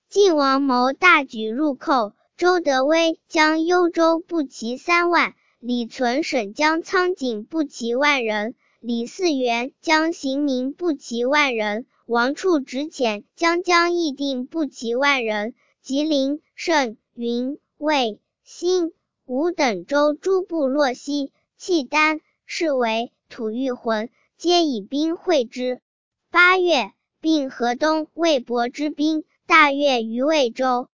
晋王谋大举入寇，周德威将幽州步骑3万，李存审将苍井步骑10000人，李嗣源将刑民步骑10000人，王处直遣将江义定步骑10000人，吉林、盛、云、魏、新、吴等州诸部落西、契丹、是为吐谷浑，皆以兵会之。8月，并河东魏博之兵，大越于魏州。